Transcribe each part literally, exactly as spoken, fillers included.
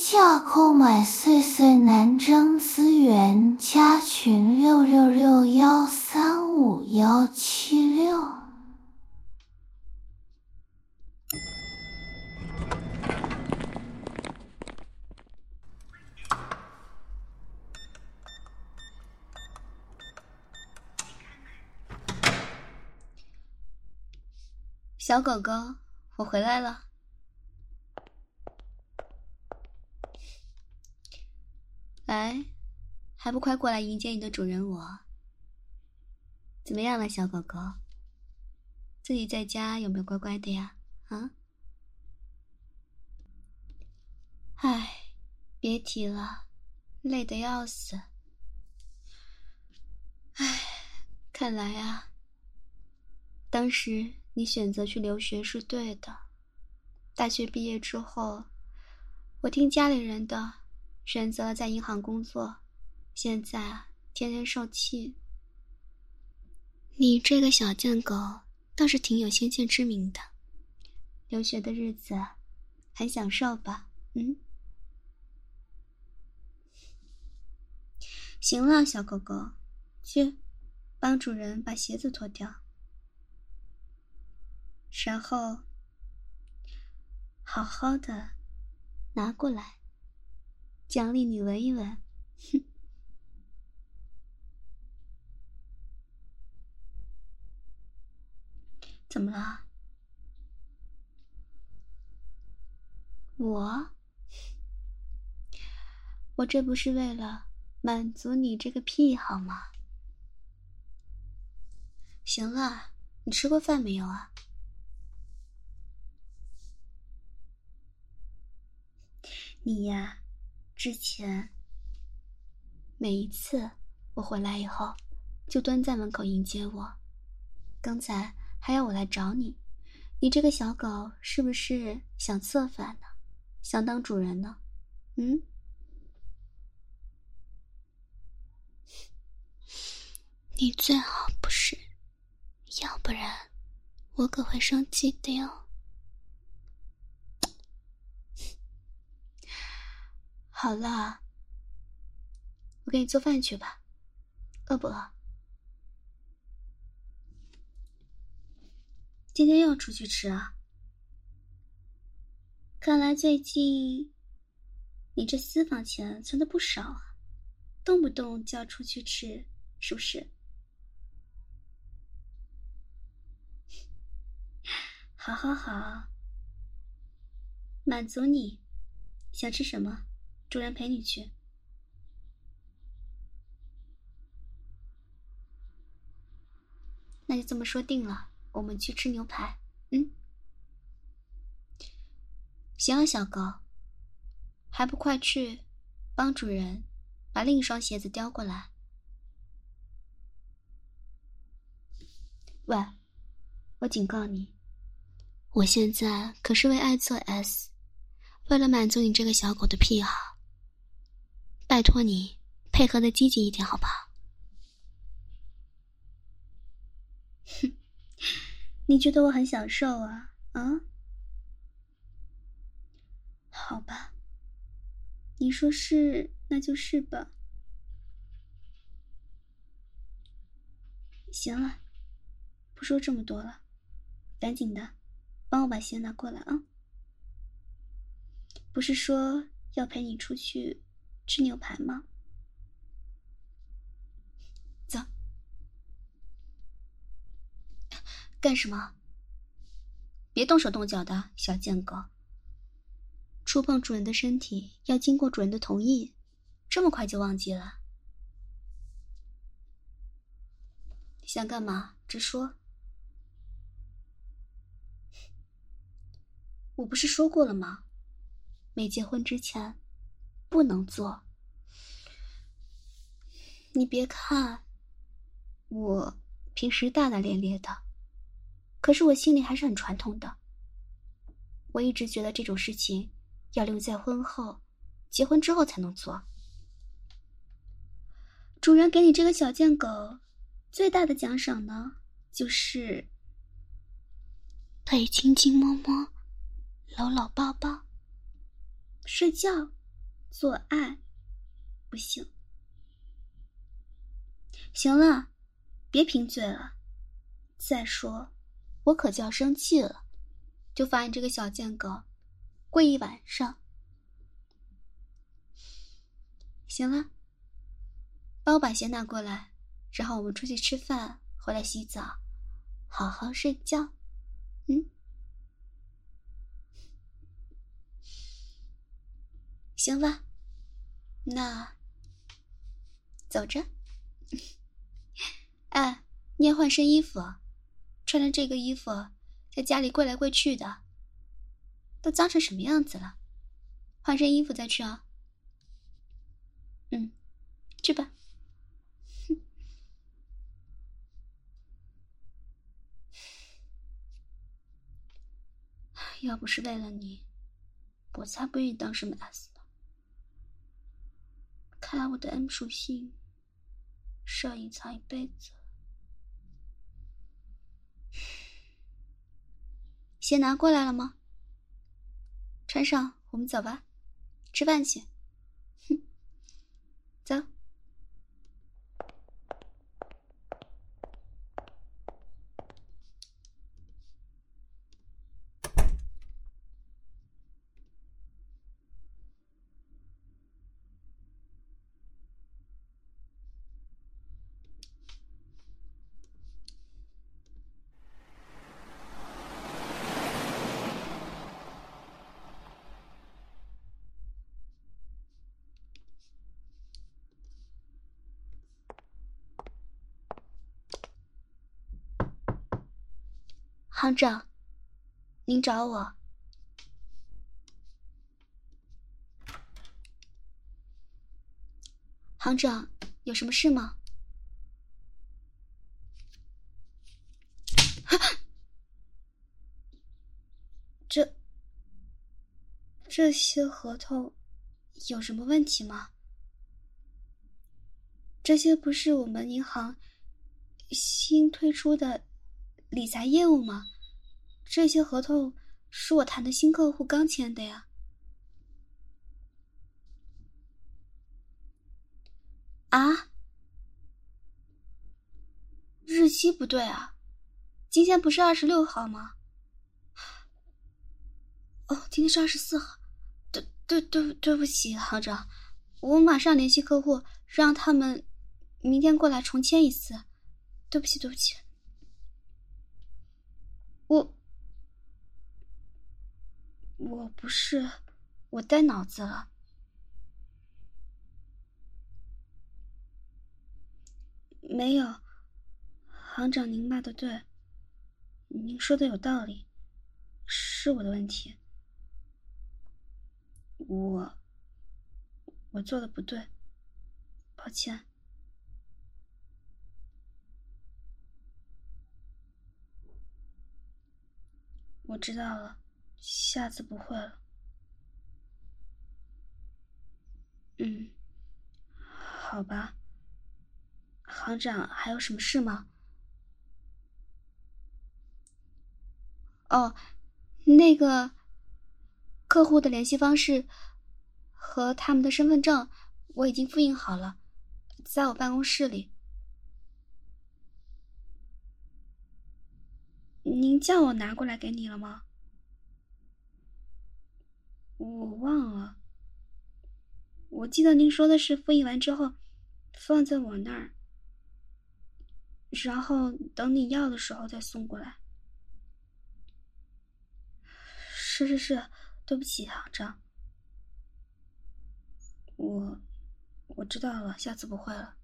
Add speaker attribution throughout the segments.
Speaker 1: 价购买岁岁男装资源，加群六六六幺三五幺七六。
Speaker 2: 小狗狗，我回来了。来，还不快过来迎接你的主人我？怎么样了，小狗狗？自己在家有没有乖乖的呀？啊？唉，别提了，累得要死。唉，看来啊，当时你选择去留学是对的。大学毕业之后，我听家里人的，选择了在银行工作，现在啊，天天受气。你这个小贱狗倒是挺有先见之明的，留学的日子很享受吧？嗯。行了，小狗狗，去帮主人把鞋子脱掉，然后好好的拿过来，奖励你闻一闻。哼。怎么了？我我这不是为了满足你这个癖好吗？行了，你吃过饭没有啊？你呀，之前每一次我回来以后就蹲在门口迎接我，刚才还要我来找你，你这个小狗是不是想策反呢？想当主人呢？嗯？你最好不是，要不然我可会生气的哟。好了，我给你做饭去吧，饿不饿？今天又要出去吃啊？看来最近你这私房钱存的不少啊，动不动就要出去吃，是不是？好好好，满足你，想吃什么，主人陪你去。那就这么说定了，我们去吃牛排。嗯？行啊，小狗，还不快去帮主人把另一双鞋子叼过来。喂，我警告你，我现在可是为爱做 S， 为了满足你这个小狗的癖好，拜托你配合的积极一点好不好？哼，你觉得我很享受啊？啊？好吧，你说是那就是吧。行了，不说这么多了，赶紧的帮我把鞋拿过来啊。不是说要陪你出去吃牛排吗？走。干什么？别动手动脚的，小贱狗。触碰主人的身体要经过主人的同意，这么快就忘记了？想干嘛？直说。我不是说过了吗？没结婚之前不能做。你别看我平时大大咧咧的，可是我心里还是很传统的。我一直觉得这种事情要留在婚后，结婚之后才能做。主人给你这个小贱狗最大的奖赏呢，就是可以亲亲摸摸，搂搂抱抱，睡觉做爱，不行。行了，别贫嘴了。再说，我可就要生气了，就罚你这个小贱狗跪一晚上。行了，帮我把鞋拿过来，然后我们出去吃饭，回来洗澡，好好睡觉。嗯，行吧，那走着。哎，你也换身衣服，穿着这个衣服在家里跪来跪去的，都脏成什么样子了？换身衣服再去啊。嗯，去吧。要不是为了你，我才不愿意当什么 S 呢。看来我的 M 属性是要隐藏一辈子。鞋拿过来了吗？穿上，我们走吧，吃饭去。哼，走。行长，您找我。行长，有什么事吗？这这些合同有什么问题吗？这些不是我们银行新推出的理财业务吗？这些合同是我谈的新客户刚签的呀。啊？日期不对啊，今天不是二十六号吗？哦，今天是二十四号。对对对对不起，行长，我马上联系客户，让他们明天过来重签一次。对不起对不起。我我不是，我带脑子了。没有，行长您骂的对，您说的有道理，是我的问题。我我做的不对，抱歉。我知道了，下次不会了。嗯，好吧。行长还有什么事吗？哦，那个客户的联系方式和他们的身份证我已经复印好了，在我办公室里。您叫我拿过来给你了吗？我忘了，我记得您说的是复印完之后放在我那儿，然后等你要的时候再送过来。是是是，对不起，行长。我我知道了，下次不会了。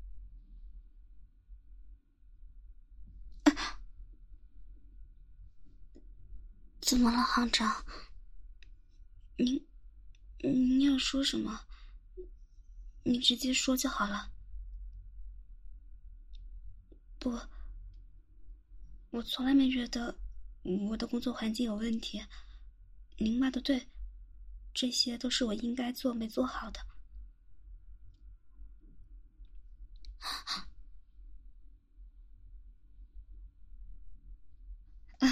Speaker 2: 怎么了，行长？您您要说什么？你直接说就好了。不，我从来没觉得我的工作环境有问题。您骂的对，这些都是我应该做没做好的。啊，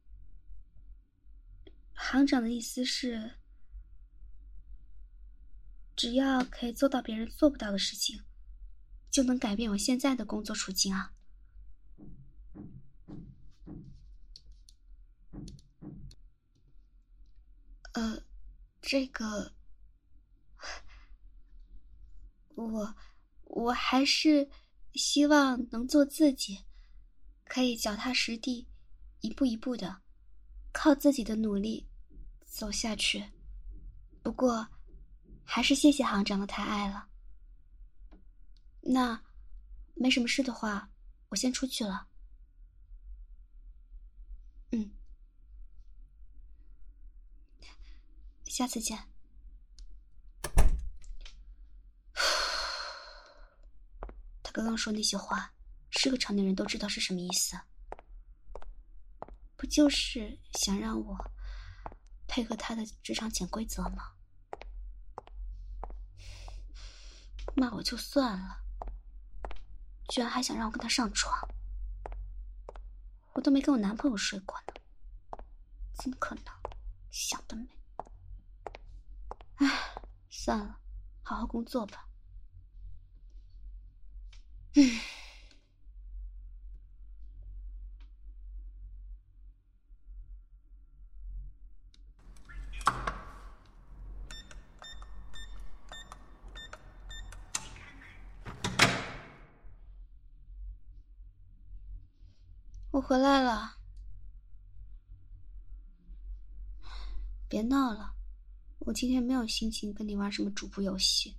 Speaker 2: 行长的意思是， 只要可以做到别人做不到的事情，就能改变我现在的工作处境啊。呃，这个，我我还是希望能做自己，可以脚踏实地，一步一步的，靠自己的努力走下去。不过，还是谢谢行长的抬爱了。那，没什么事的话，我先出去了。嗯。下次见。他刚刚说那些话，是个成年人都知道是什么意思，不就是想让我配合他的职场潜规则吗？骂我就算了，居然还想让我跟他上床，我都没跟我男朋友睡过呢，怎么可能？想得美！唉，算了，好好工作吧。嗯。我回来了，别闹了，我今天没有心情跟你玩什么主仆游戏。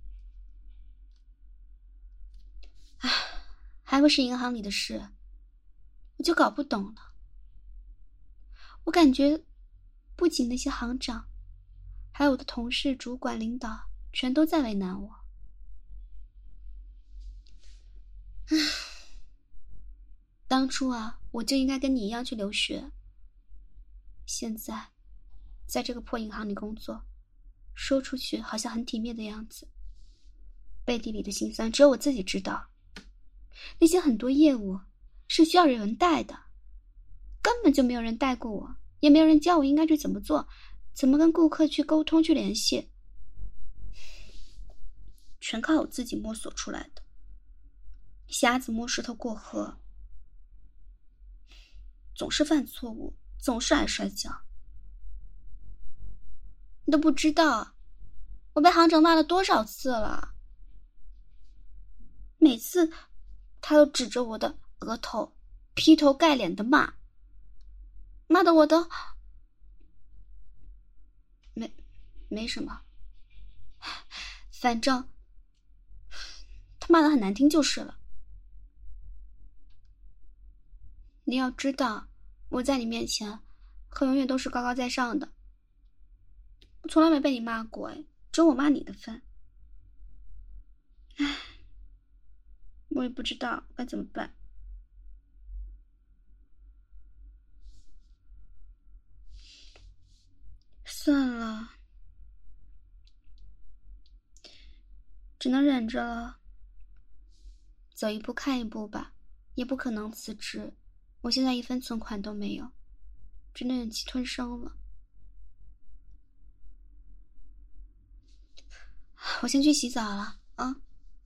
Speaker 2: 唉，还不是银行里的事，我就搞不懂了。我感觉，不仅那些行长，还有我的同事、主管、领导，全都在为难我。唉，当初啊，我就应该跟你一样去留学。现在，在这个破银行里工作，说出去好像很体面的样子，背地里的辛酸只有我自己知道。那些很多业务是需要有人带的，根本就没有人带过我，也没有人教我应该去怎么做，怎么跟顾客去沟通、去联系，全靠我自己摸索出来的。瞎子摸石头过河，总是犯错误，总是爱摔跤。你都不知道，我被行长骂了多少次了。每次他都指着我的额头，劈头盖脸的骂，骂的我都没没什么，反正他骂的很难听就是了。你要知道，我在你面前可永远都是高高在上的，我从来没被你骂过，哎，只有我骂你的份。唉，我也不知道该怎么办。算了，只能忍着了，走一步看一步吧，也不可能辞职。我现在一分存款都没有，只能忍气吞声了。我先去洗澡了啊。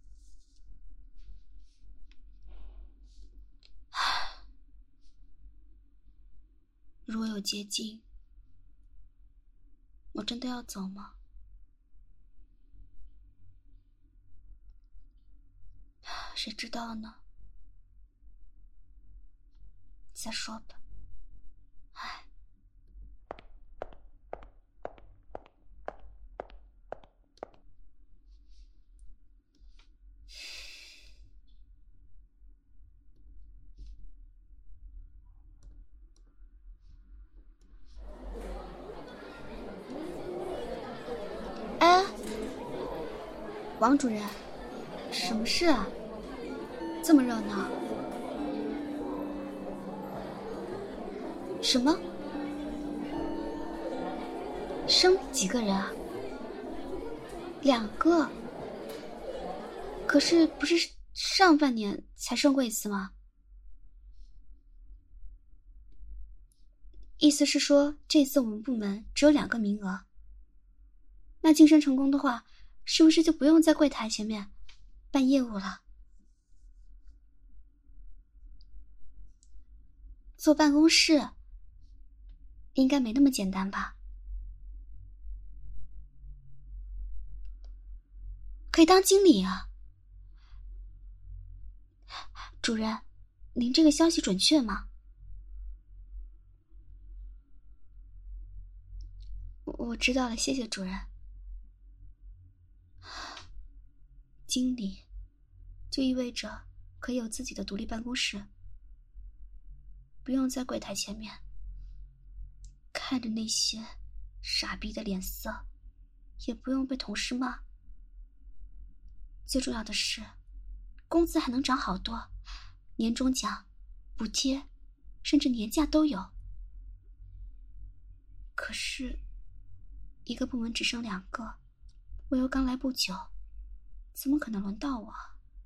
Speaker 2: 如果有捷径，我真的要走吗？谁知道呢？再说吧。唉。哎，王主任，什么事啊？这么热闹？什么？生几个人啊？两个？可是不是上半年才生过一次吗？意思是说，这次我们部门只有两个名额。那晋升成功的话， 是不是就不用在柜台前面办业务了？坐办公室应该没那么简单吧？可以当经理啊。主任，您这个消息准确吗？我知道了，谢谢主任。经理就意味着可以有自己的独立办公室，不用在柜台前面看着那些傻逼的脸色，也不用被同事骂。最重要的是，工资还能涨好多，年终奖、补贴，甚至年假都有。可是，一个部门只剩两个，我又刚来不久，怎么可能轮到我？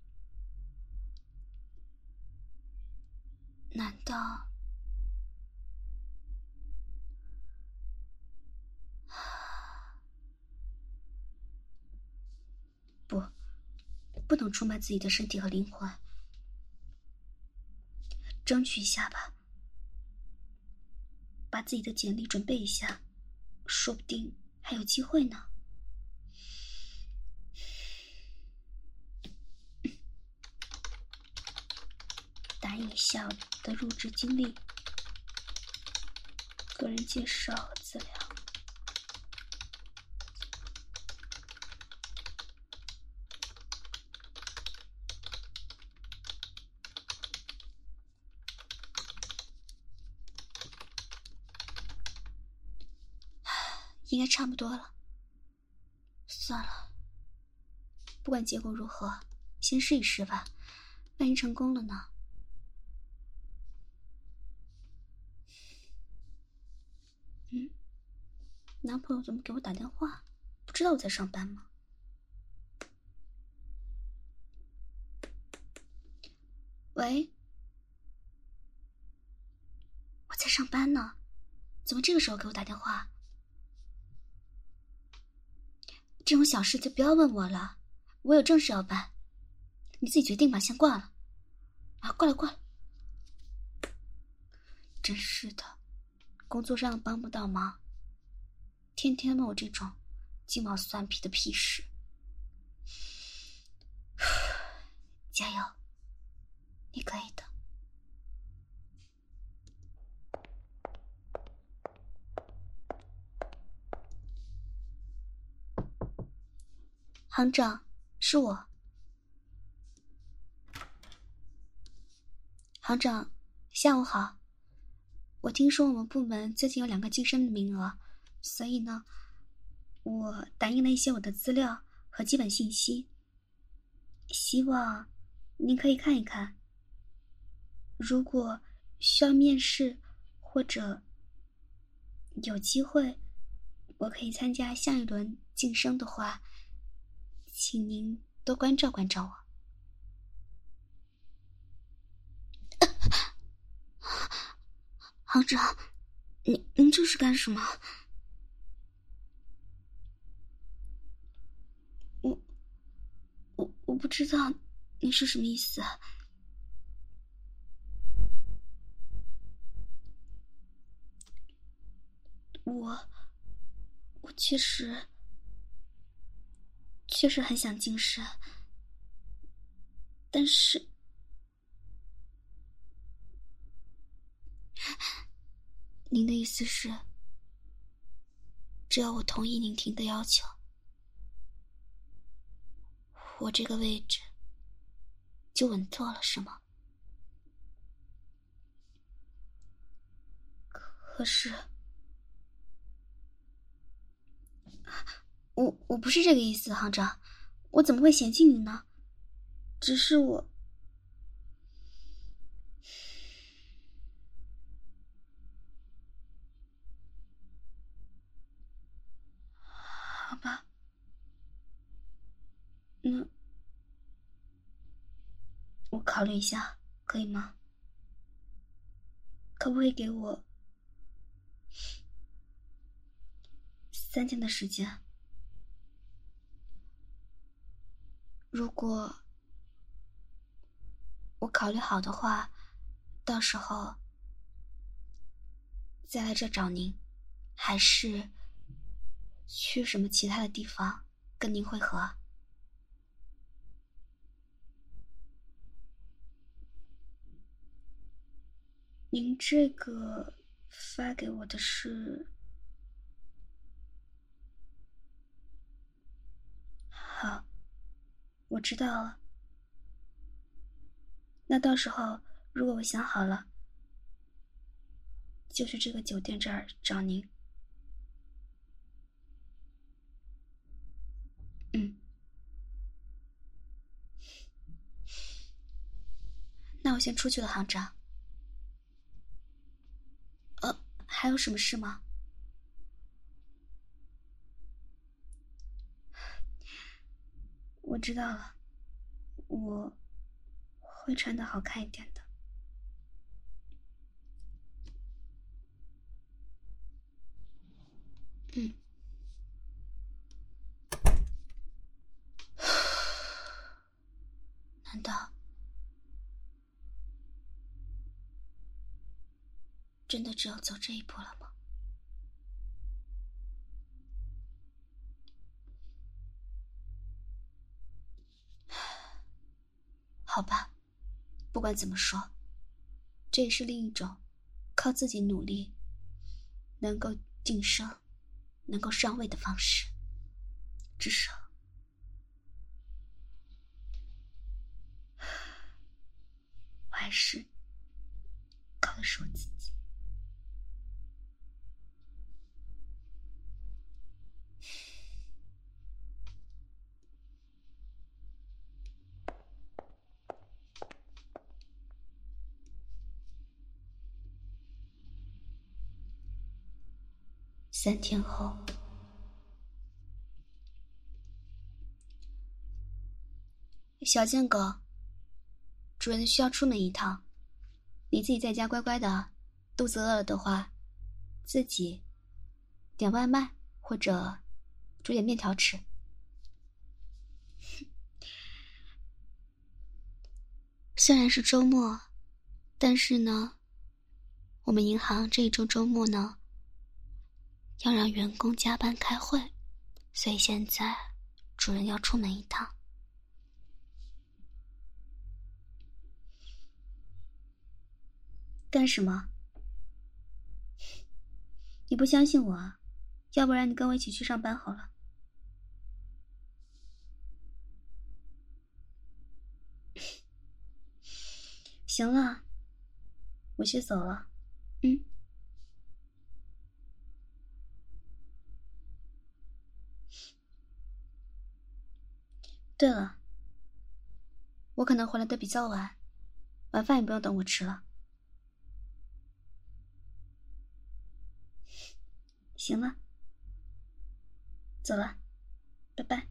Speaker 2: 难道……不，不能出卖自己的身体和灵魂，争取一下吧，把自己的简历准备一下，说不定还有机会呢。打印一下我的入职经历、个人介绍和资料。应该差不多了。算了，不管结果如何，先试一试吧，万一成功了呢？嗯，男朋友怎么给我打电话？不知道我在上班吗？喂，我在上班呢，怎么这个时候给我打电话？这种小事就不要问我了，我有正事要办，你自己决定吧，先挂了。啊，挂了挂了。真是的，工作上帮不到忙，天天问我这种鸡毛蒜皮的屁事。加油，你可以的。行长，是我。行长，下午好。我听说我们部门最近有两个晋升的名额，所以呢，我打印了一些我的资料和基本信息，希望您可以看一看。如果需要面试或者有机会我可以参加下一轮晋升的话，请您多关照关照我。行长，您您这是干什么？我我我不知道你是什么意思。我我确实确实很想晋升，但是您的意思是，只要我同意您提的要求，我这个位置就稳坐了，是吗？可是我我不是这个意思，行长，我怎么会嫌弃你呢？只是我……好吧，那我考虑一下，可以吗？可不可以给我三天的时间？ 如果我考虑好的话，到时候再来这找您，还是去什么其他的地方跟您会合？您这个发给我的是……好，我知道了。那到时候如果我想好了，就去这个酒店这儿找您。嗯，那我先出去了，行长。呃，还有什么事吗？我知道了，我会穿得好看一点的。嗯。难道真的只有走这一步了吗？好吧，不管怎么说，这也是另一种靠自己努力能够晋升、能够上位的方式。至少我还是靠的是我自己。三天后，小贱狗，主人需要出门一趟，你自己在家乖乖的，肚子饿了的话，自己点外卖或者煮点面条吃。虽然是周末，但是呢，我们银行这一周周末呢，要让员工加班开会，所以现在主人要出门一趟。干什么？你不相信我啊？要不然你跟我一起去上班好了。行了，我先走了。嗯。对了，我可能回来的比较晚，晚饭也不用等我吃了。行了，走了，拜拜。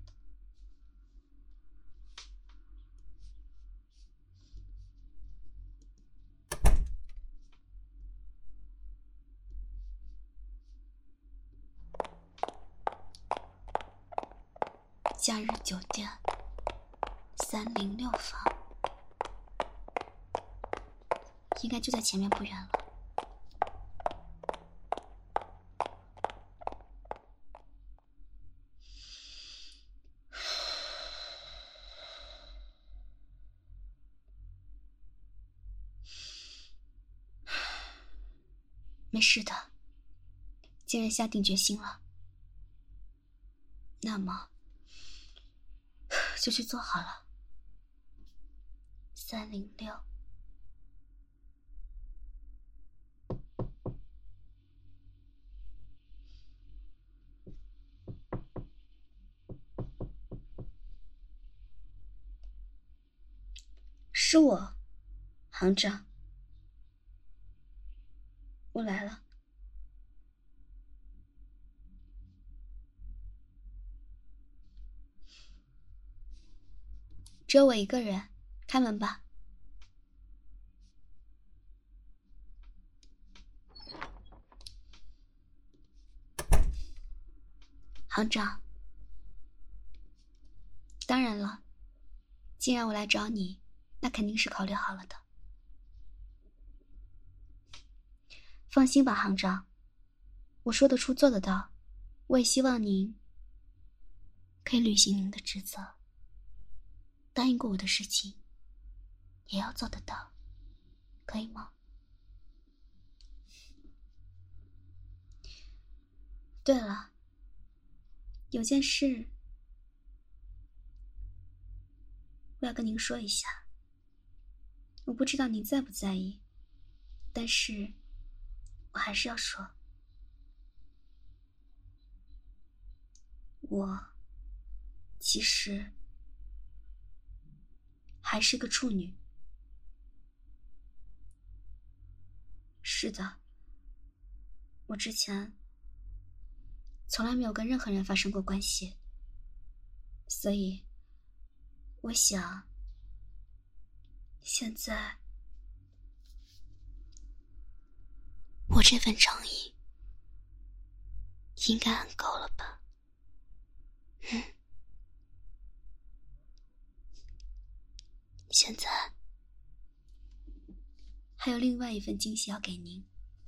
Speaker 2: 假日酒店三零六房，应该就在前面不远了。没事的，既然下定决心了，那么就去做好了。三零六。是我，行长，我来了。只有我一个人，开门吧。行长，当然了， 既然我来找你，那肯定是考虑好了的。放心吧，行长，我说得出做得到，我也希望您可以履行您的职责。答应过我的事情也要做得到，可以吗？对了，有件事我要跟您说一下，我不知道您在不在意，但是我还是要说，我其实还是个处女。是的，我之前从来没有跟任何人发生过关系，所以我想现在我这份诚意应该很够了吧。嗯，现在还有另外一份惊喜要给您。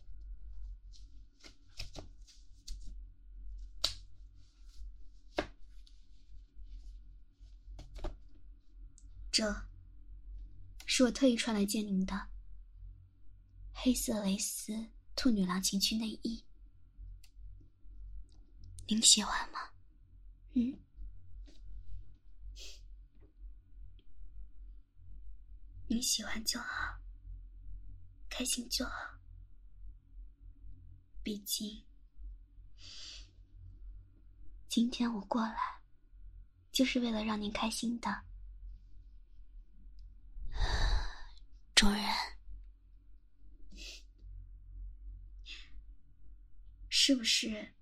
Speaker 2: 这是我特意穿来见您的黑色蕾丝兔女郎情趣内衣，您喜欢吗？嗯，您喜欢就好，开心就好，毕竟今天我过来就是为了让您开心的。主人，是不是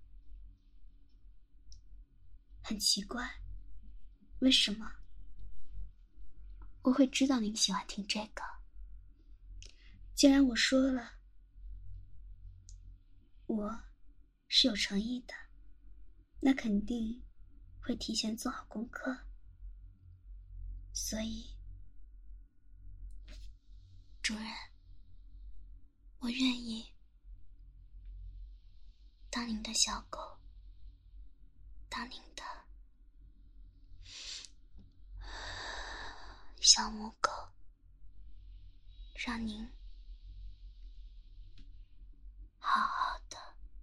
Speaker 2: 很奇怪，为什么我会知道您喜欢听这个？既然我说了我是有诚意的，那肯定会提前做好功课，所以主人，我愿意当您的小狗，当您的小母狗，让您好好的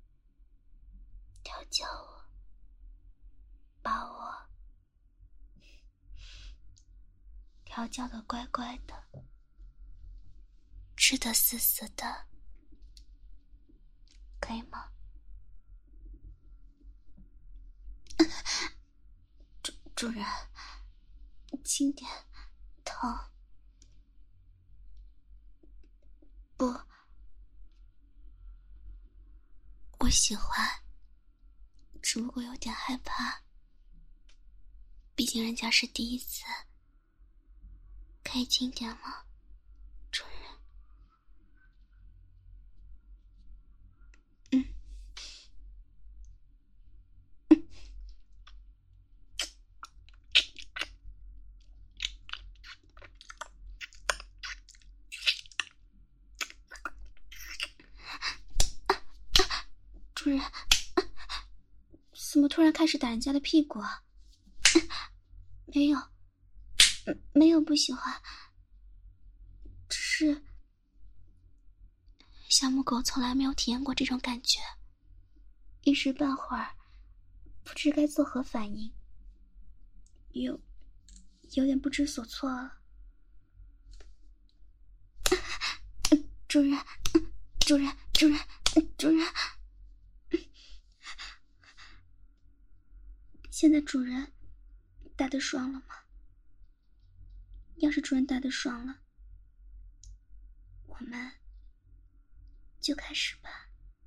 Speaker 2: 调教我，把我调教的乖乖的，吃得死死的，可以吗？主主人，轻点，疼。不，我喜欢，只不过有点害怕，毕竟人家是第一次。可以轻点吗，主人？嗯。主人，怎么突然开始打人家的屁股啊？没有，没有不喜欢，只是小母狗从来没有体验过这种感觉，一时半会儿不知该作何反应，有有点不知所措了。主人，主人，主人，主人，现在主人打得爽了吗？要是主人打得爽了，我们就开始吧。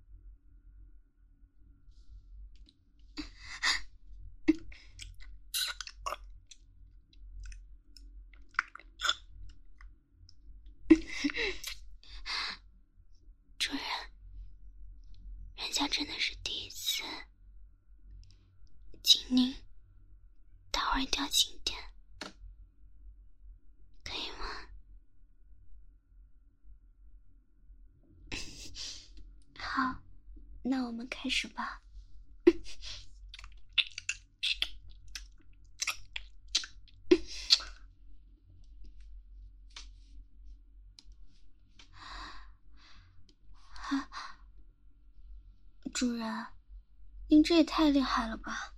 Speaker 2: 主人，人家真的是第一次，请您待会儿调轻点。 们开始吧。主人，您这也太厉害了吧！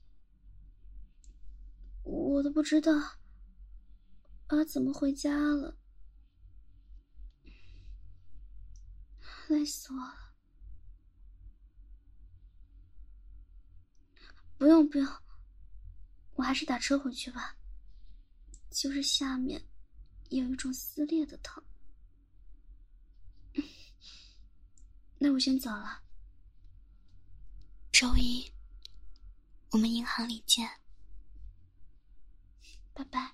Speaker 2: 我都不知道儿怎么回家了，累死我了。不用不用，我还是打车回去吧。就是下面有一种撕裂的疼。那我先走了。周一，我们银行里见。拜拜。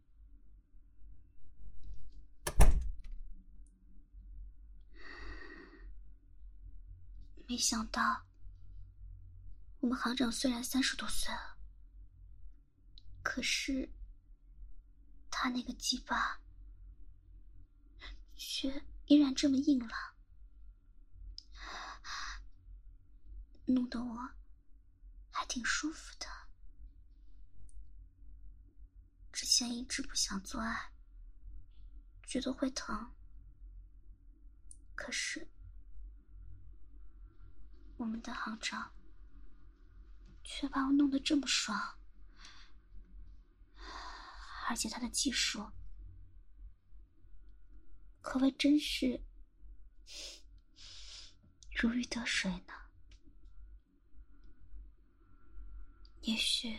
Speaker 2: 没想到，我们行长虽然三十多岁了，可是他那个鸡巴却依然这么硬朗，弄得我还挺舒服的。之前一直不想做爱，觉得会疼，可是我们的行长却把我弄得这么爽，而且他的技术可谓真是如鱼得水呢。也许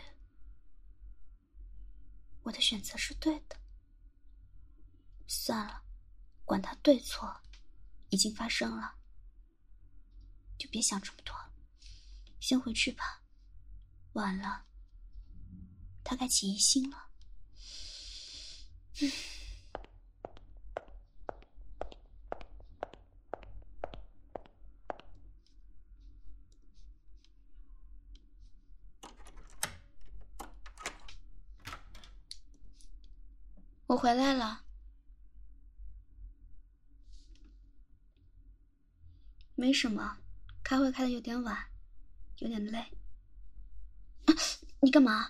Speaker 2: 我的选择是对的。算了，管他对错，已经发生了，就别想这么多了。先回去吧，晚了他该起疑心了。嗯。我回来了。没什么，开会开得有点晚，有点累。啊，你干嘛？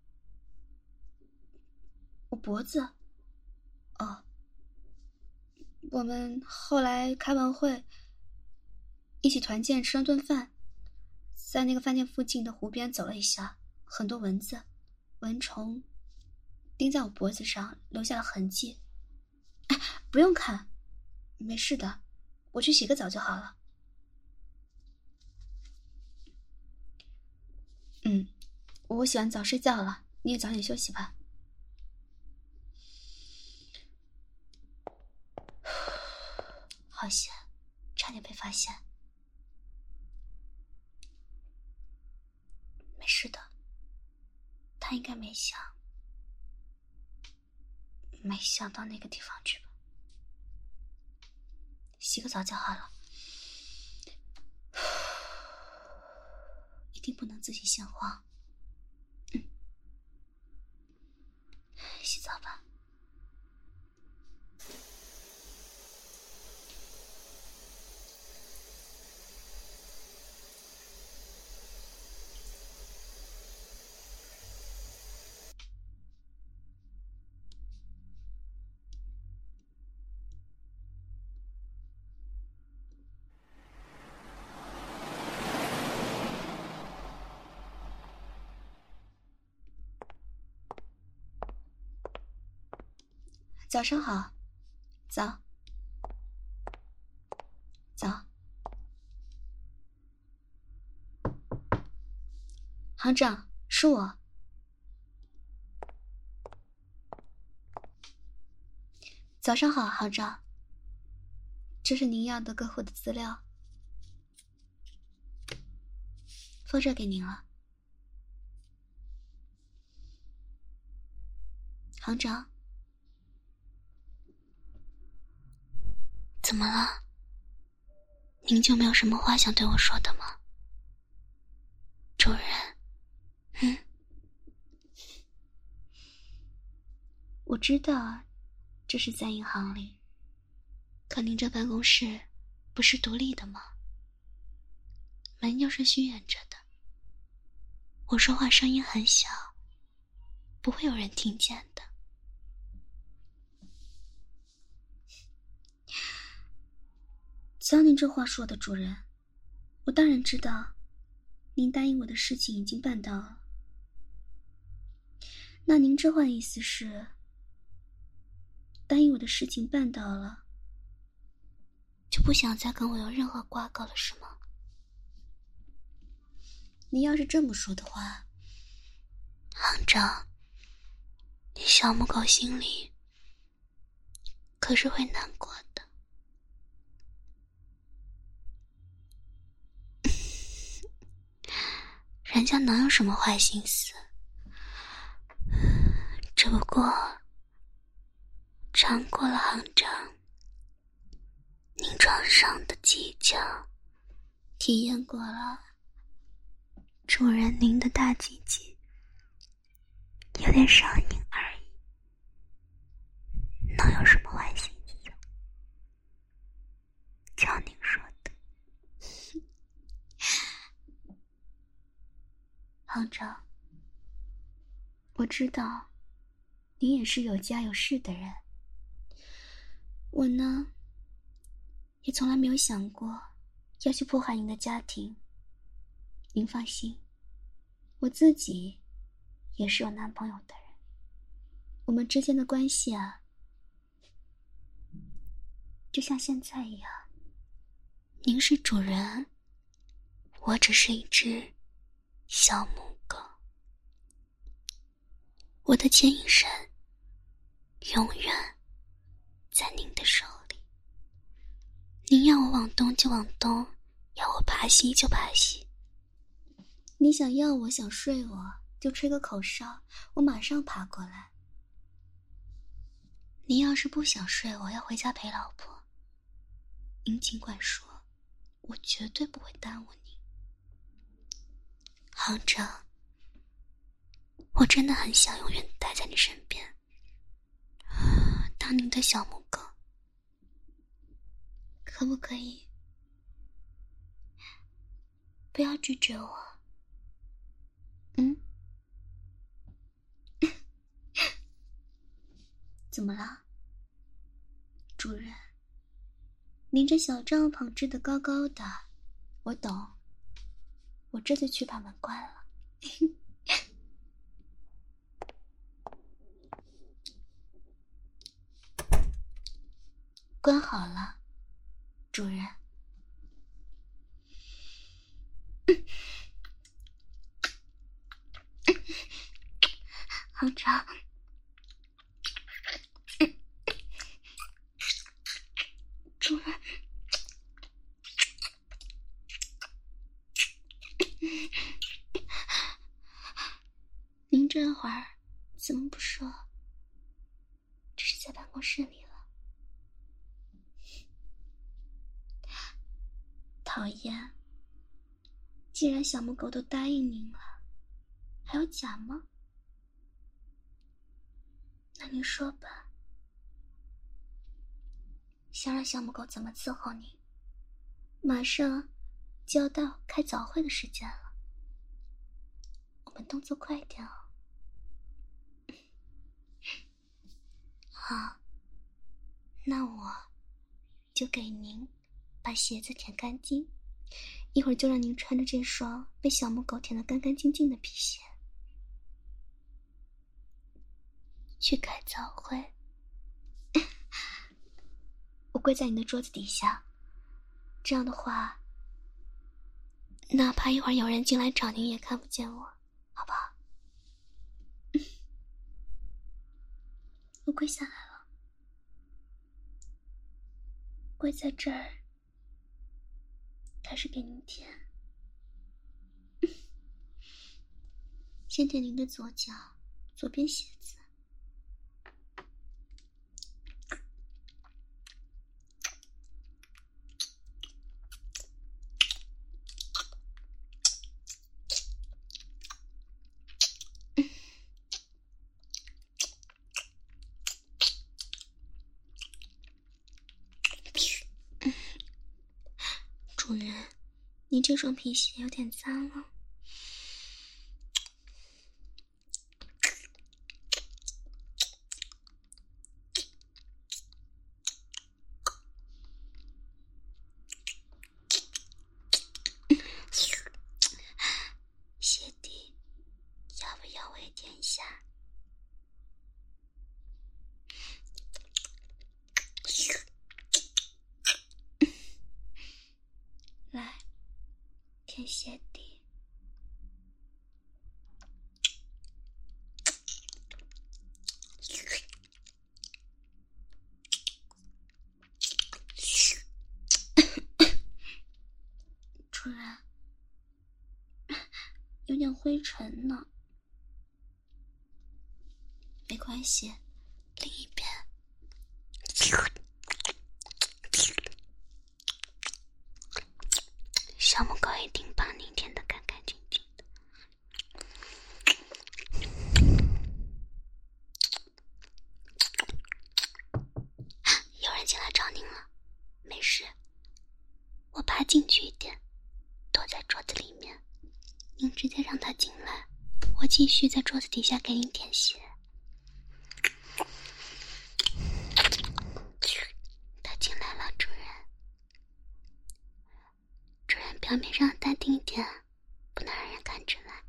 Speaker 2: 我脖子。哦，我们后来开完会，一起团建吃了顿饭，在那个饭店附近的湖边走了一下，很多蚊子、蚊虫叮在我脖子上，留下了痕迹。哎，不用看，没事的，我去洗个澡就好了。嗯，我洗完澡睡觉了，你也早点休息吧。好险，差点被发现。没事的，他应该没想没想到那个地方去吧。洗个澡就好了，一定不能自己先慌。嗯，洗澡吧。早上好。早。早。行长，是我。早上好，行长。这是您要的客户的资料，放这给您了。行长。怎么了？您就没有什么话想对我说的吗？主人。嗯。我知道这是在银行里，可您这办公室不是独立的吗？ 门又是虚掩着的，我说话声音很小，不会有人听见的。瞧您这话说的，主人，我当然知道您答应我的事情已经办到了。那您这话的意思是，答应我的事情办到了，就不想再跟我有任何挂钩了，是吗？你要是这么说的话，行长，你小母狗心里可是会难过的。人家能有什么坏心思？只不过尝过了行长您床上的技巧，体验过了主人您的大鸡鸡，有点上瘾而已，能有什么坏心思？瞧您说的。行长，我知道您也是有家有室的人，我呢也从来没有想过要去破坏您的家庭。您放心，我自己也是有男朋友的人，我们之间的关系啊，就像现在一样，您是主人，我只是一只小母狗，我的牵引绳永远在您的手里，您要我往东就往东，要我爬西就爬西，你想要我想睡我就吹个口哨，我马上爬过来。您要是不想睡我要回家陪老婆，您尽管说，我绝对不会耽误您。行长，我真的很想永远待在你身边，当您的小母狗，可不可以不要拒绝我？嗯？怎么了？主人，您这小帐篷支得高高的，我懂，我这就去把门关了。关好了，主人。行长，主人，您这会儿怎么不说这是在办公室里了？讨厌，既然小母狗都答应您了，还要假吗？那您说吧，想让小母狗怎么伺候你？马上就要到开早会的时间了，我们动作快一点哦。好，那我就给您把鞋子舔干净，一会儿就让您穿着这双被小母狗舔得干干净净的皮鞋去开早会。我跪在你的桌子底下，这样的话，哪怕一会儿有人进来找您也看不见我，好不好？我跪下来了，跪在这儿，开始给您舔。先舔您的左脚，左边鞋子。主人， 你这双皮鞋有点脏了。鞋底要不要我也舔一下？来，舔鞋底。主人，有点灰尘呢。没关系，另一边。小母狗一定帮您舔得干干净净的。有人进来找您了，没事，我爬进去一点，躲在桌子里面，您直接让他进来，我继续在桌子底下给您舔鞋。他进来了，主人。主人表面上淡定一点，不能让人看出来。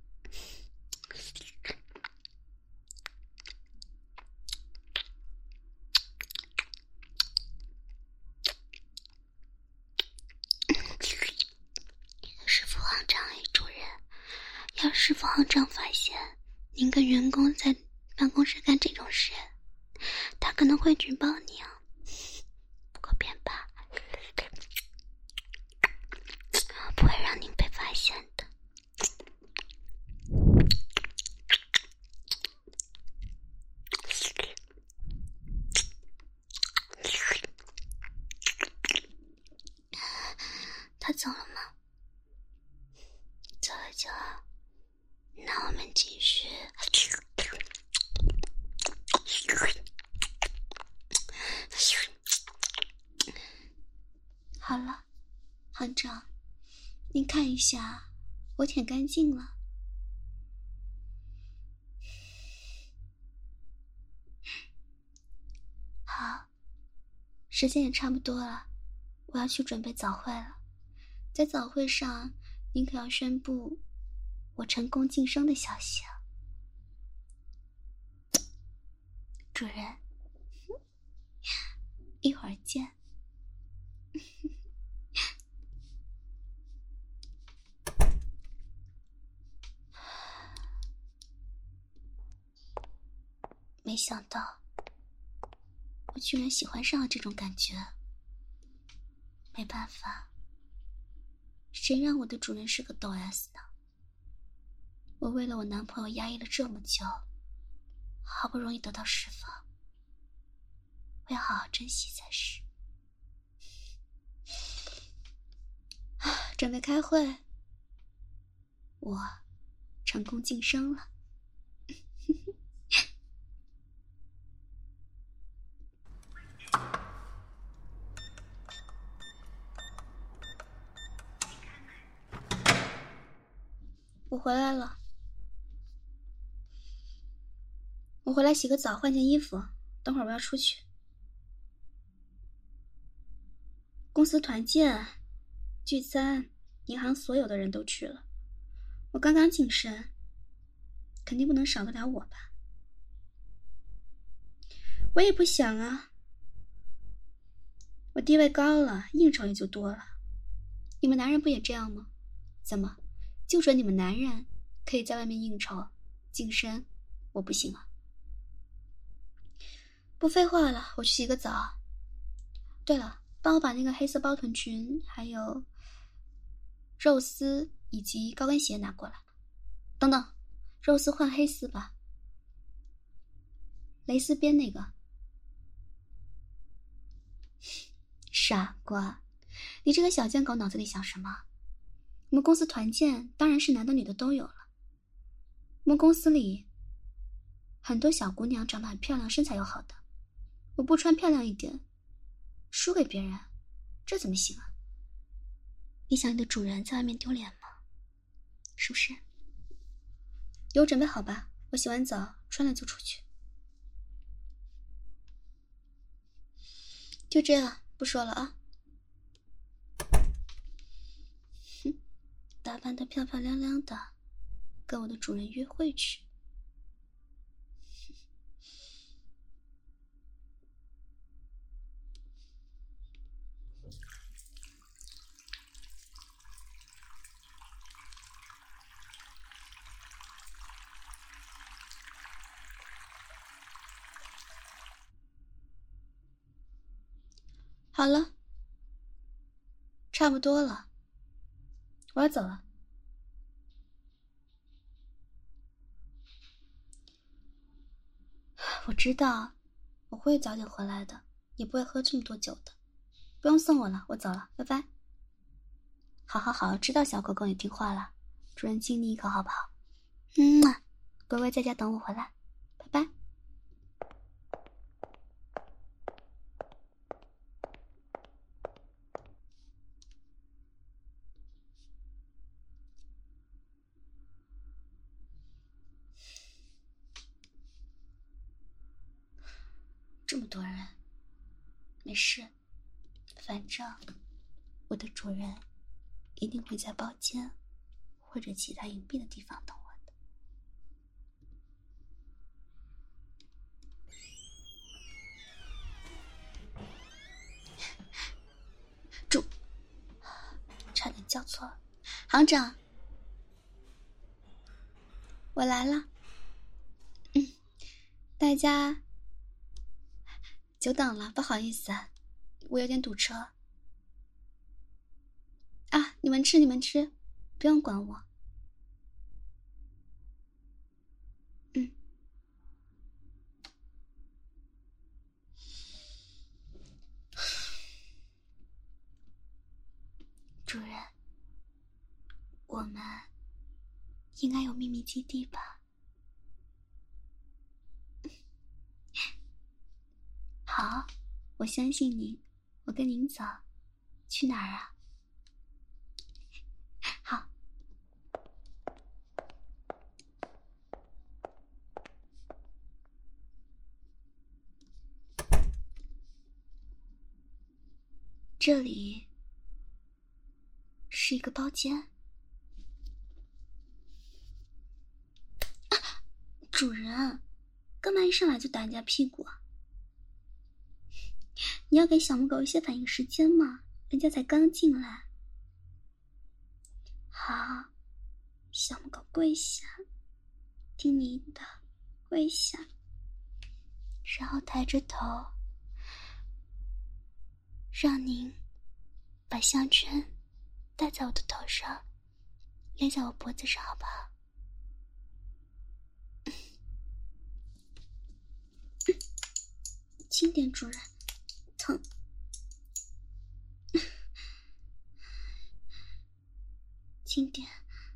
Speaker 2: 是副行长哎，主人，要是副行长发现您跟员工在办公室干这种事，他可能会举报你啊。不过别怕，不会让您被发现的。他走了吗？走了就好，那我们继续。好了，行长，您看一下，我舔干净了。好，时间也差不多了，我要去准备早会了。在早会上，您可要宣布我成功晋升的消息啊，主人。一会儿见。没想到，我居然喜欢上了这种感觉。没办法，谁让我的主人是个抖 S 呢？我为了我男朋友压抑了这么久，好不容易得到释放，我要好好珍惜才是。准备开会，我成功晋升了。我回来了，我回来洗个澡，换件衣服，等会儿我要出去。公司团建、聚餐，银行所有的人都去了。我刚刚晋升，肯定不能少得了我吧？我也不想啊，我地位高了，应酬也就多了。你们男人不也这样吗？怎么？就准你们男人可以在外面应酬晋升，我不行啊。不废话了，我去洗个澡。对了，帮我把那个黑色包臀裙还有肉丝以及高跟鞋拿过来。等等，肉丝换黑丝吧，蕾丝边那个。傻瓜，你这个小贱狗脑子里想什么？我们公司团建当然是男的女的都有了。我们公司里很多小姑娘长得很漂亮，身材又好的，我不穿漂亮一点输给别人，这怎么行啊？ 你想你的主人在外面丢脸吗？是不是？给我准备好吧，我洗完澡穿了就出去。就这样，不说了啊。哼，打扮得漂漂亮亮的，跟我的主人约会去。好了，差不多了，我要走了。我知道我会早点回来的，也不会喝这么多酒的。不用送我了，我走了，拜拜。好好好，知道小狗狗你听话了，主人亲你一口好不好？嗯嘛，乖乖在家等我回来，拜拜。这么多人，没事，反正我的主人一定会在包间或者其他隐蔽的地方等我的。主，差点叫错了，行长，我来了。嗯，大家久等了，不好意思啊，我有点堵车。啊，你们吃你们吃，不用管我。嗯。主人，我们应该有秘密基地吧？好，我相信您，我跟您走。去哪儿啊？好。这里是一个包间。啊，主人，干嘛一上来就打人家屁股啊？你要给小母狗一些反应时间嘛，人家才刚进来。好，小母狗跪下，听您的，跪下，然后抬着头，让您把项圈戴在我的头上，勒在我脖子上，好不好？轻点，主人，疼。轻点。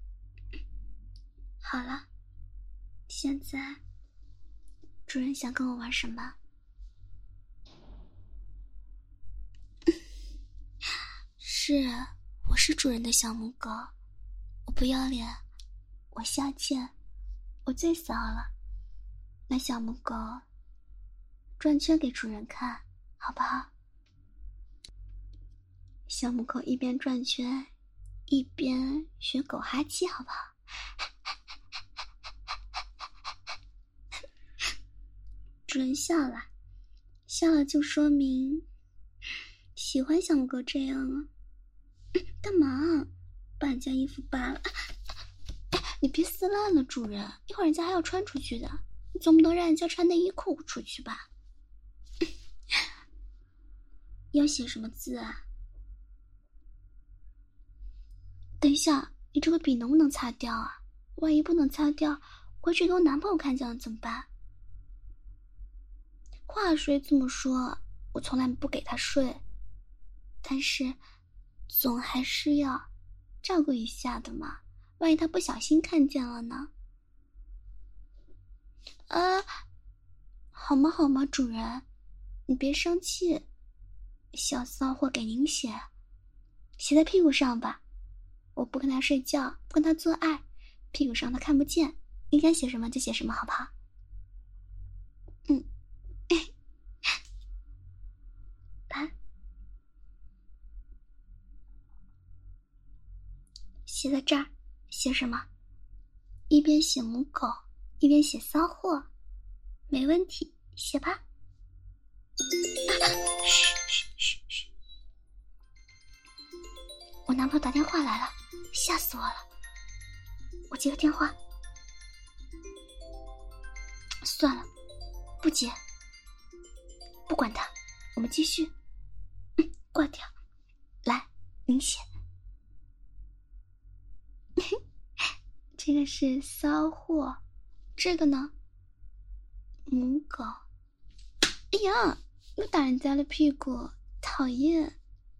Speaker 2: 好了，现在主人想跟我玩什么？是，我是主人的小母狗，我不要脸，我下贱，我最骚了。那小母狗转圈给主人看，好不好？小母狗一边转圈一边学狗哈气，好不好？主人笑了，笑了就说明喜欢小母狗这样啊。干嘛把人家衣服扒了？你别撕烂了，主人，一会儿人家还要穿出去的，你总不能让人家穿内衣裤出去吧？要写什么字啊？等一下，你这个笔能不能擦掉啊？万一不能擦掉，回去给我男朋友看见了怎么办？话虽这么说，我从来不给他睡，但是总还是要照顾一下的嘛，万一他不小心看见了呢？啊，好吗好吗，主人，你别生气，小骚货给您写，写在屁股上吧， 我不跟他睡觉，不跟他做爱，屁股上他看不见，你该写什么就写什么，好不好？嗯，来，写在这儿，写什么？一边写母狗，一边写骚货，没问题，写吧。啊，嘘嘘嘘嘘！我男朋友打电话来了，吓死我了。我接个电话。算了，不接，不管他，我们继续。嗯，挂掉。来，您写。这个是骚货，这个呢？母狗。哎呀，又打人家的屁股，讨厌！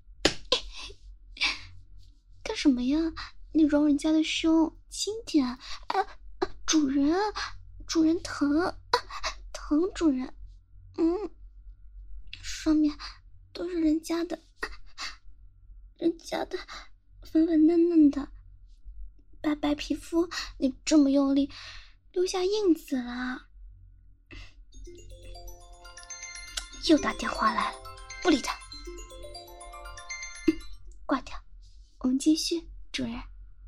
Speaker 2: 干什么呀？你揉人家的胸，轻点！啊啊，主人，主人疼，啊、疼，主人。嗯，上面都是人家的，人家的粉粉嫩嫩的白白皮肤，你这么用力，留下印子了。又打电话来了，不理他。嗯，挂掉。我们继续，主人。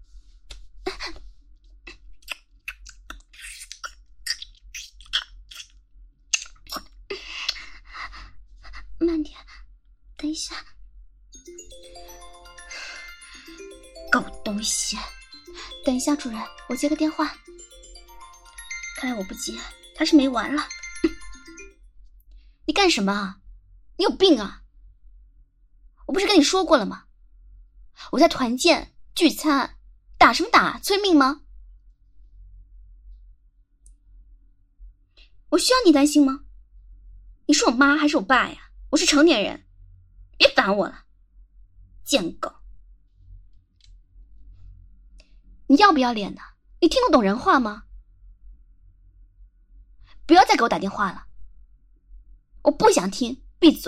Speaker 2: 慢点，等一下。狗东西！等一下，主人，我接个电话。看来我不接，他是没完了。你干什么啊？你有病啊！我不是跟你说过了吗？我在团建聚餐，打什么打？催命吗？我需要你担心吗？你是我妈还是我爸呀？我是成年人，别烦我了，贱狗！你要不要脸呢？你听得懂人话吗？不要再给我打电话了，我不想听，闭嘴！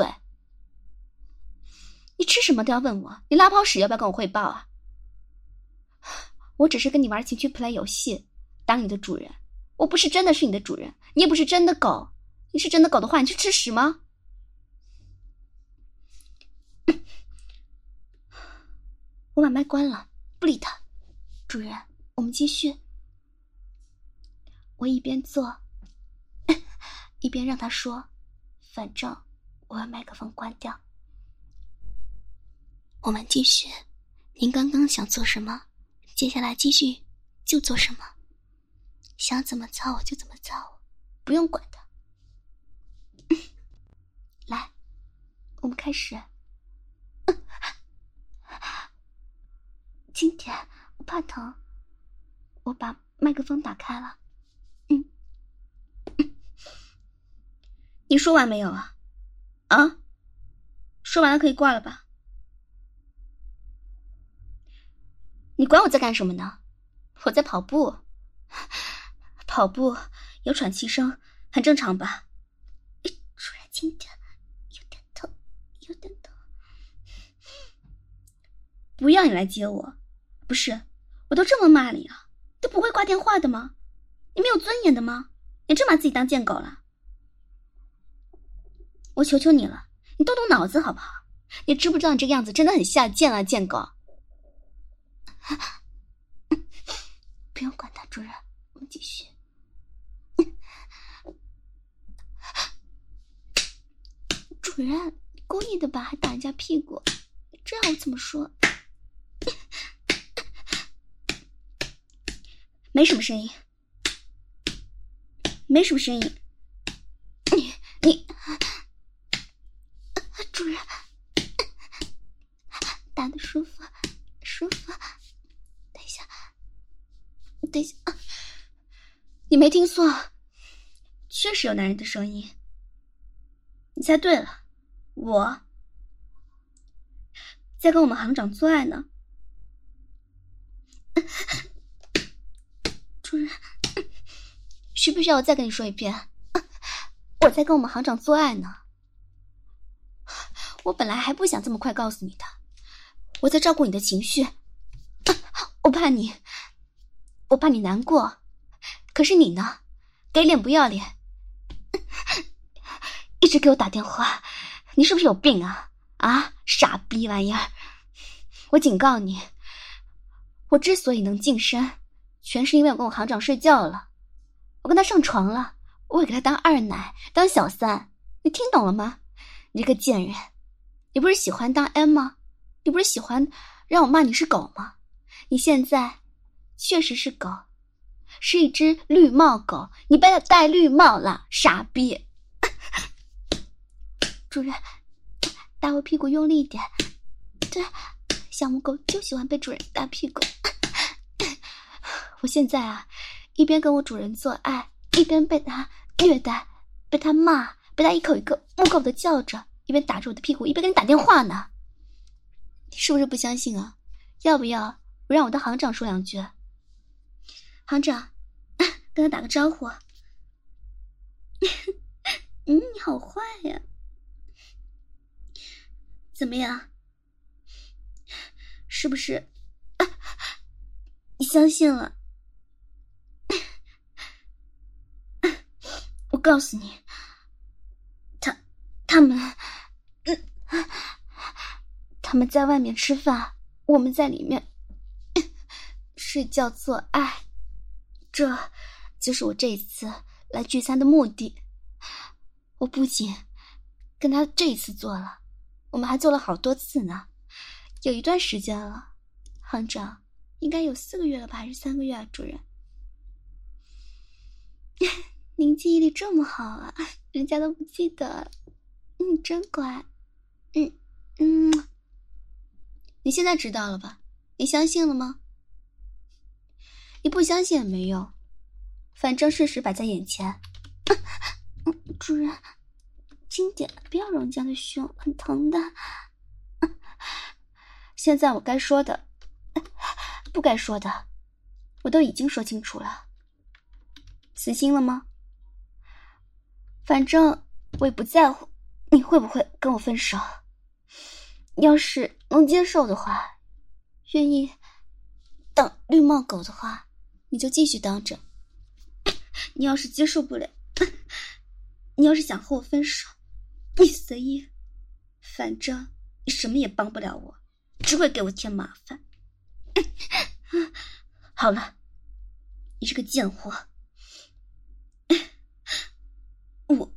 Speaker 2: 你吃什么都要问我，你拉泡屎要不要跟我汇报啊？我只是跟你玩情趣 play 游戏，当你的主人，我不是真的是你的主人，你也不是真的狗，你是真的狗的话，你去吃屎吗？我把麦关了，不理他。主人，我们继续。我一边做，一边让他说，反正我把麦克风关掉。我们继续，您刚刚想做什么，接下来继续就做什么，想怎么操我就怎么操，不用管他。来，我们开始。轻点，我怕疼。我把麦克风打开了。嗯，你说完没有啊？啊？说完了可以挂了吧？你管我在干什么呢？我在跑步。跑步有喘气声，很正常吧？主人轻点，有点疼，有点疼。不要你来接我。不是，我都这么骂你了，都不会挂电话的吗？你没有尊严的吗？你真把自己当贱狗了？我求求你了，你动动脑子好不好？你知不知道你这个样子真的很下贱啊，贱狗！不用管他，主人，我们继续。主人，故意的吧？还打人家屁股，这样我怎么说？没什么声音，没什么声音。你你，主人，打得舒服，舒服。等一下，等一下，你没听错，确实有男人的声音。你猜对了，我在跟我们行长做爱呢。主人，需不需要我再跟你说一遍？我在跟我们行长做爱呢。我本来还不想这么快告诉你的，我在照顾你的情绪。 我怕你，我怕你难过。可是你呢？给脸不要脸，一直给我打电话，你是不是有病啊？啊，傻逼玩意儿！我警告你，我之所以能净身，全是因为我跟我行长睡觉了，我跟他上床了，我也给他当二奶，当小三，你听懂了吗？你这个贱人，你不是喜欢当 M 吗？你不是喜欢让我骂你是狗吗？你现在确实是狗，是一只绿帽狗，你被他戴绿帽了，傻逼！主人，打我屁股用力一点，对，小母狗就喜欢被主人打屁股。我现在啊，一边跟我主人做爱，一边被他虐待，被他骂，被他一口一个母狗的叫着，一边打着我的屁股，一边给你打电话呢。你是不是不相信啊？要不要我让我的行长说两句？行长，跟他打个招呼。嗯，你好坏呀！怎么样？是不是、啊、你相信了？我告诉你，他他们嗯，他们在外面吃饭，我们在里面睡觉做爱，这就是我这一次来聚餐的目的。我不仅跟他这一次做了，我们还做了好多次呢，有一段时间了。行长，应该有四个月了吧，还是三个月啊？主人，您记忆力这么好啊，人家都不记得，你真乖。嗯嗯，你现在知道了吧？你相信了吗？你不相信也没用，反正事实摆在眼前。主人，轻点，不要揉这样的胸，很疼的。现在我该说的，不该说的，我都已经说清楚了。死心了吗？反正我也不在乎你会不会跟我分手。要是能接受的话，愿意当绿帽狗的话，你就继续当着。你要是接受不了，你要是想和我分手，你随意，反正你什么也帮不了我，只会给我添麻烦。好了，你这个贱货，我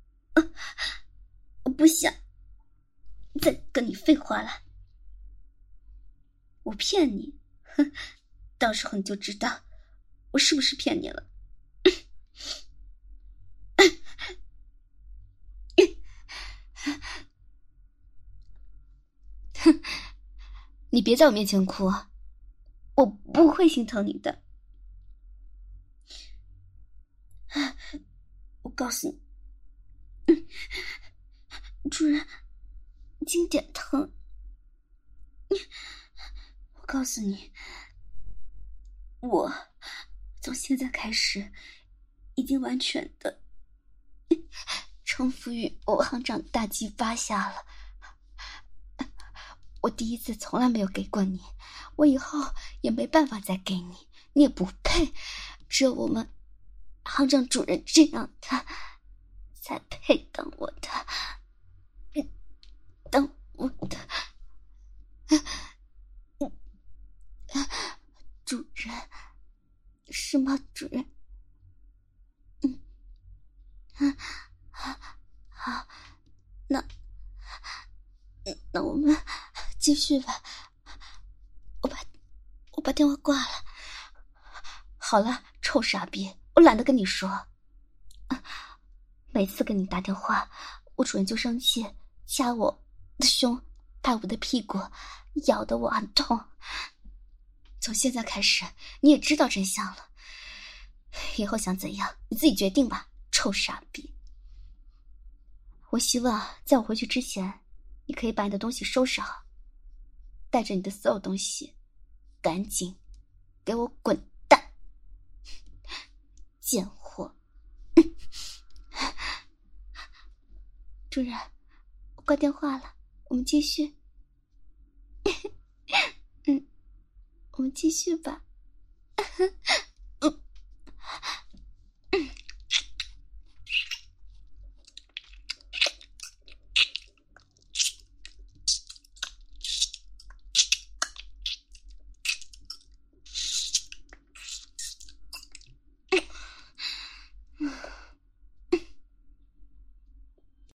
Speaker 2: 我不想再跟你废话了。我骗你，哼，到时候你就知道我是不是骗你了。你别在我面前哭，我不会心疼你的。我告诉你，主人，经典疼。我告诉你，我从现在开始已经完全的臣服于我行长大计发下了。我第一次从来没有给过你，我以后也没办法再给你，你也不配。只有我们行长主人这样的才配当我的，当我的主人，是吗？主人？嗯，好，那那我们继续吧。我把我把电话挂了。好了，臭傻逼，我懒得跟你说。每次跟你打电话，我主人就生气，掐我的胸，拍我的屁股，咬得我很痛。从现在开始，你也知道真相了。以后想怎样，你自己决定吧，臭傻逼。我希望在我回去之前，你可以把你的东西收拾好，带着你的所有东西，赶紧给我滚蛋，贱货！主人，我挂电话了，我们继续。嗯，我们们继续吧。